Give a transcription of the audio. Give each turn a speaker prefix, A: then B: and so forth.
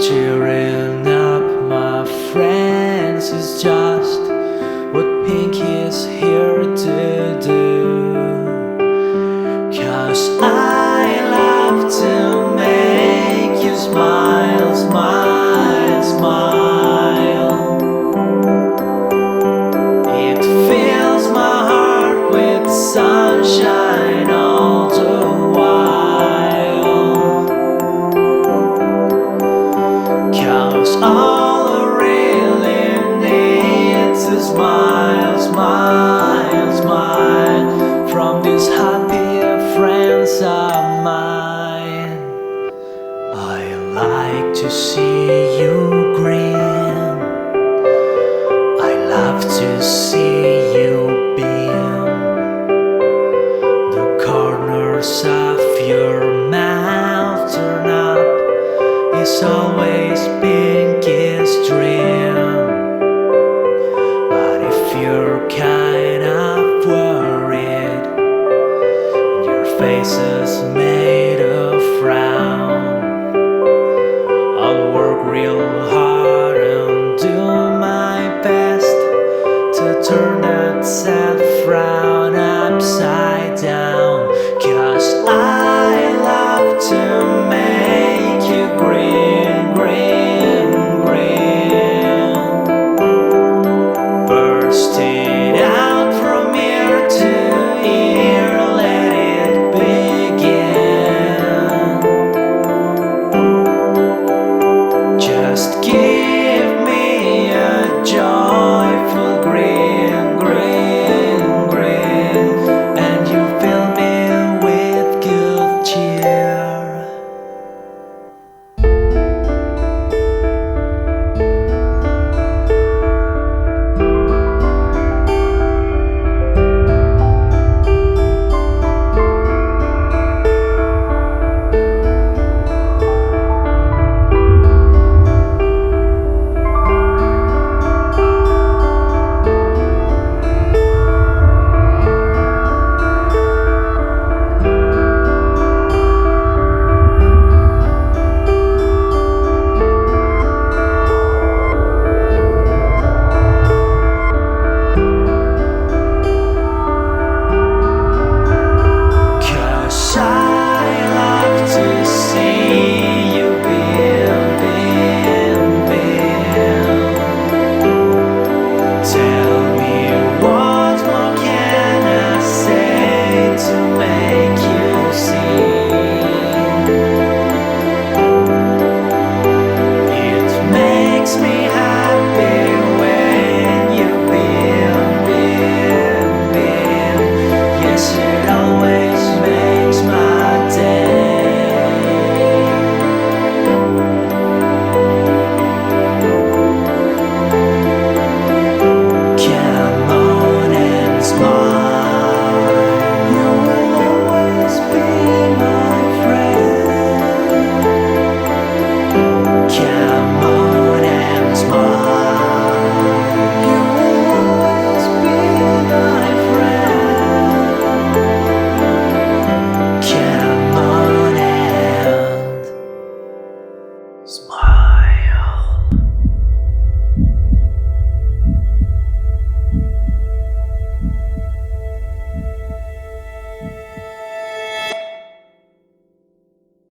A: Cheering up my friends is just what Pink is here to do. 'Cause I love to make you smile, smile, smile. It fills my heart with sunshine all the while. 'Cause all I really need is a smile, smile, smile from these happy friends of mine. I like to see you grin. I love to see you beam. The corners of your mouth turn up. It's always Pinky's dream. But if you're kind of worried, your face is made of frown, I'll work real hard and do my best to turn that sad frown